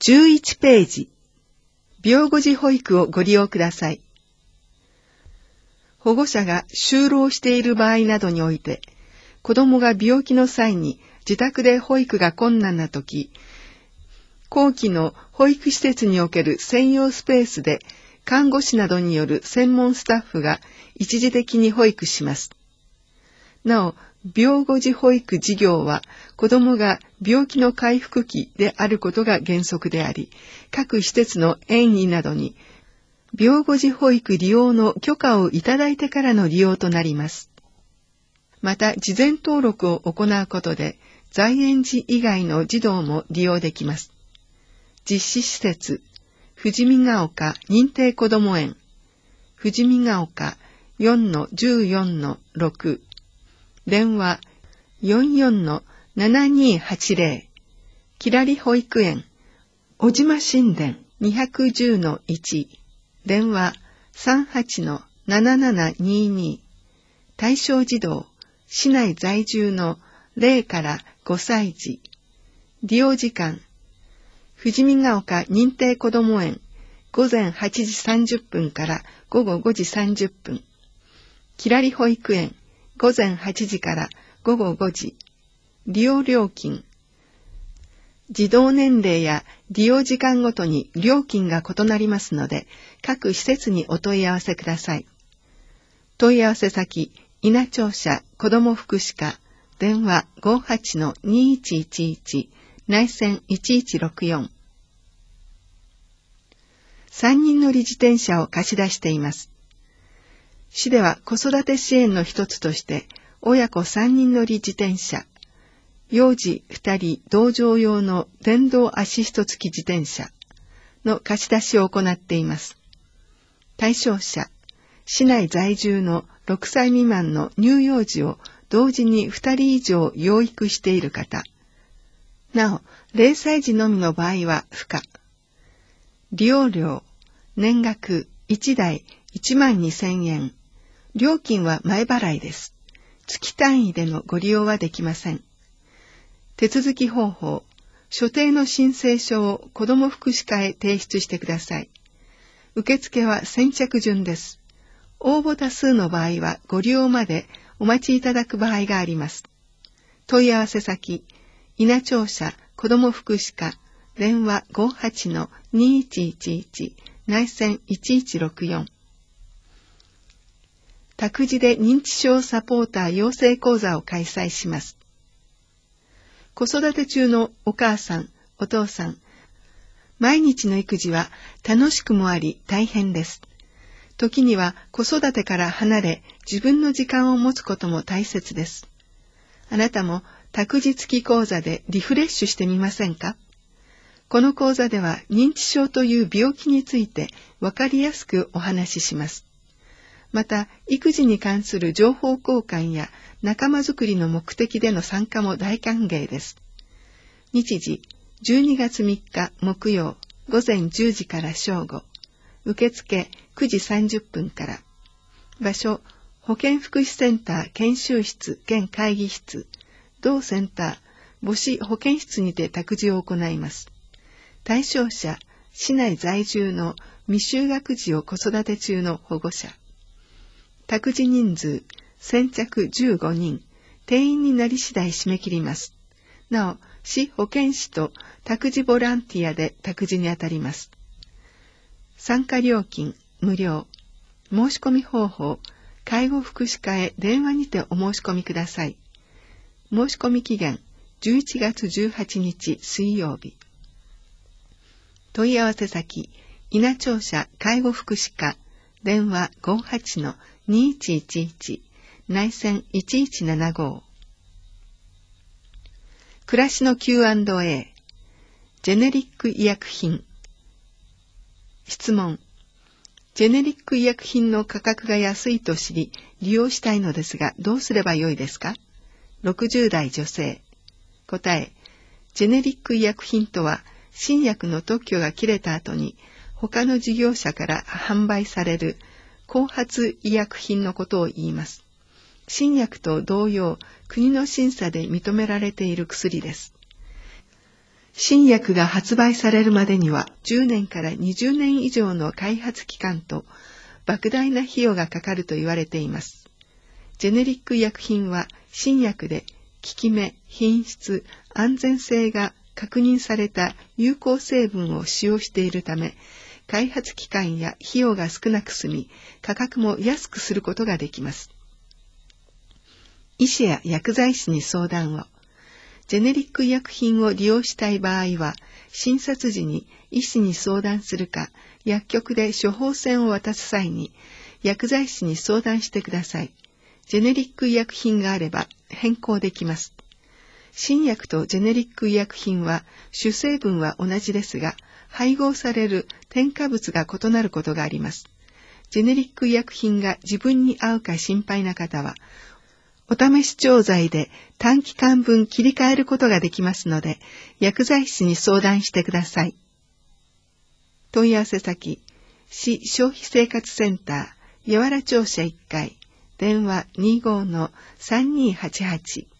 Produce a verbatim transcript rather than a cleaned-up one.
じゅういちページ、病後児保育をご利用ください。保護者が就労している場合などにおいて、子供が病気の際に自宅で保育が困難なとき、後期の保育施設における専用スペースで看護師などによる専門スタッフが一時的に保育します。なお、病後児保育事業は子どもが病気の回復期であることが原則であり、各施設の園医などに病後児保育利用の許可をいただいてからの利用となります。また、事前登録を行うことで、在園児以外の児童も利用できます。実施施設、富士見ヶ丘認定こども園、富士見ヶ丘 よんのじゅうよんのろく、電話 よんよんのななにはちぜろ、きらり保育園、小島神殿 にいちぜろのいち、電話 さんはちのななななにに、対象児童、市内在住のゼロからごさい児、利用時間、富士見ヶ丘認定こども園、ごぜんはちじさんじゅっぷんからごごごじさんじゅっぷん、きらり保育園、ごぜんはちじからごごごじ、利用料金、児童年齢や利用時間ごとに料金が異なりますので、各施設にお問い合わせください。問い合わせ先、稲庁舎子ども福祉課、電話 ごはちのにいちいちいち、内線いちいちろくよん。さんにん乗り自転車を貸し出しています。市では子育て支援の一つとして、親子さんにん乗り自転車、幼児ふたり同乗用の電動アシスト付き自転車の貸し出しを行っています。対象者、市内在住のろくさい未満の乳幼児を同時にふたり以上養育している方。なお、ゼロさい児のみの場合は不可。利用料、年額いちだいいちまんにせんえん。料金は前払いです。月単位でのご利用はできません。手続き方法、所定の申請書を子ども福祉課へ提出してください。受付は先着順です。応募多数の場合はご利用までお待ちいただく場合があります。問い合わせ先、稲庁舎子ども福祉課、電話 ごはちのにいちいちいち、内線いちいちろくよん。託児で認知症サポーター養成講座を開催します。子育て中のお母さん、お父さん、毎日の育児は楽しくもあり大変です。時には子育てから離れ自分の時間を持つことも大切です。あなたも託児付き講座でリフレッシュしてみませんか？この講座では認知症という病気についてわかりやすくお話しします。また、育児に関する情報交換や仲間づくりの目的での参加も大歓迎です。日時、じゅうにがつみっか木曜、ごぜんじゅうじから正午。受付くじさんじゅっぷんから。場所、保健福祉センター研修室兼会議室、同センター、母子保健室にて託児を行います。対象者、市内在住の未就学児を子育て中の保護者。託児人数、先着じゅうごにん、定員になり次第締め切ります。なお、市保健師と託児ボランティアで託児にあたります。参加料金、無料。申し込み方法、介護福祉課へ電話にてお申し込みください。申し込み期限、じゅういちがつじゅうはちにち水曜日。問い合わせ先、稲庁舎介護福祉課、電話 ごはちのにいちいちいち、内線いちいちななご。暮らしの キューアンドエー、ジェネリック医薬品。質問。ジェネリック医薬品の価格が安いと知り、利用したいのですが、どうすればよいですか？ろくじゅうだい女性。答え。ジェネリック医薬品とは、新薬の特許が切れた後に、他の事業者から販売される後発医薬品のことを言います。新薬と同様、国の審査で認められている薬です。 新薬が発売されるまでにはじゅうねんからにじゅうねん以上の開発期間と莫大な費用がかかると言われています。ジェネリック医薬品は新薬で効き目、品質、安全性が確認された有効成分を使用しているため、開発期間や費用が少なく済み、価格も安くすることができます。医師や薬剤師に相談を。ジェネリック医薬品を利用したい場合は、診察時に医師に相談するか、薬局で処方箋を渡す際に、薬剤師に相談してください。ジェネリック医薬品があれば変更できます。新薬とジェネリック医薬品は主成分は同じですが、配合される添加物が異なることがあります。ジェネリック医薬品が自分に合うか心配な方は、お試し調剤で短期間分切り替えることができますので、薬剤師に相談してください。問い合わせ先、市消費生活センター、八原庁舎いっかい、電話 にじゅうごのさんにーはちはち。